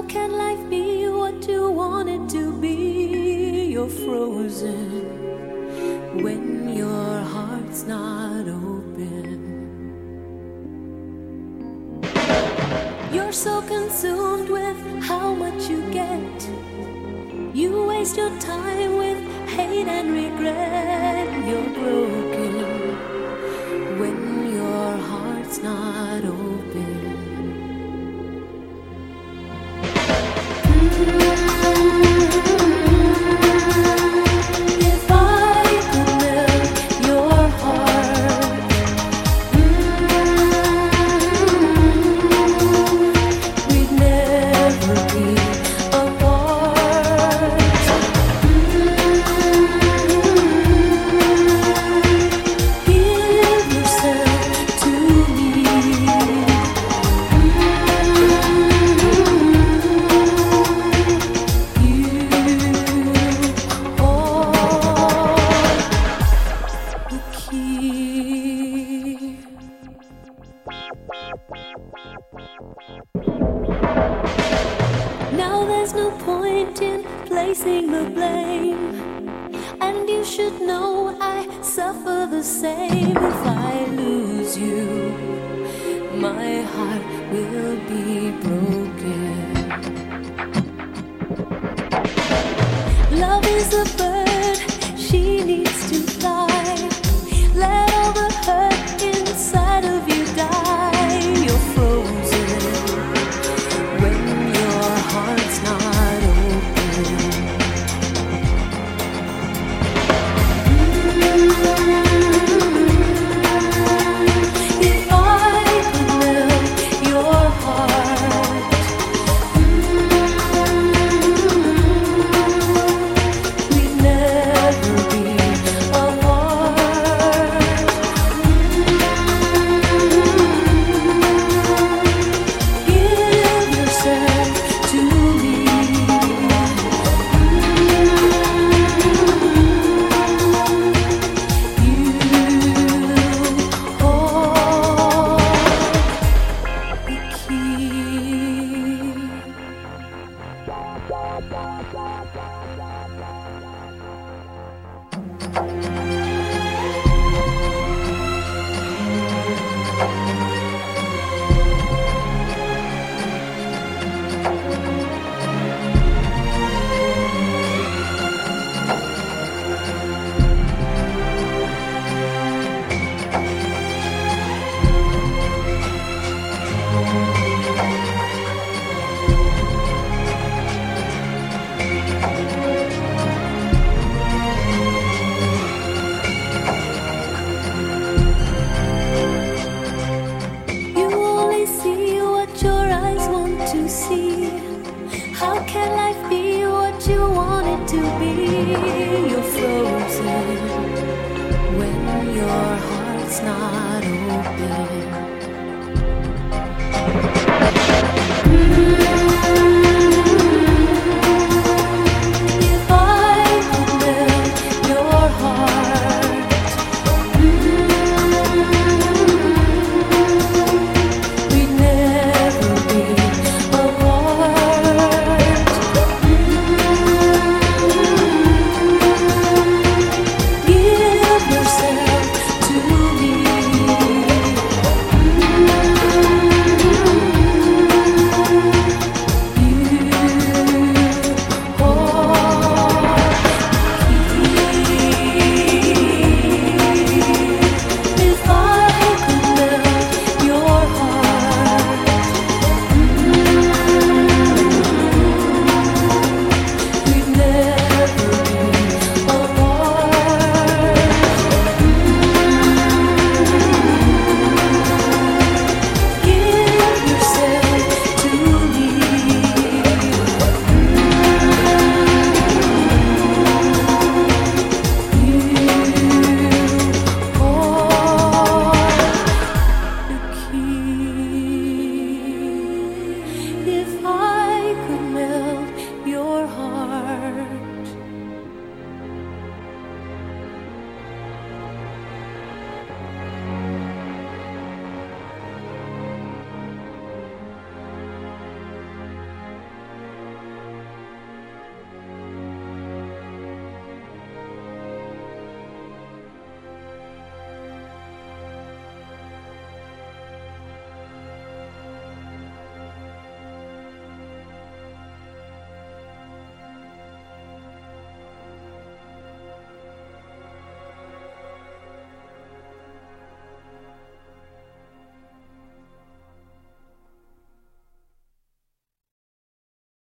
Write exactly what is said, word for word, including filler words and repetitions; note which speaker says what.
Speaker 1: can life be what you want it to be? You're frozen when your heart's not open. You're so consumed with how much you get. You waste your time with hate and regret. You're broken when your heart's not open. If I could melt your heart, we'd never be apart. Give yourself to me. Now there's no point in placing the blame, and you should know I suffer the same. If I lose you, my heart will be broken. Love is a bird, she needs to fly. Let all the hurt inside of you die. You're frozen when your heart's not open. If I could melt your heart, we'd never be apart. Give yourself to me. You hold the key. You only see what your eyes want to see. How can life be what you want it to be? You're frozen when your heart's not open.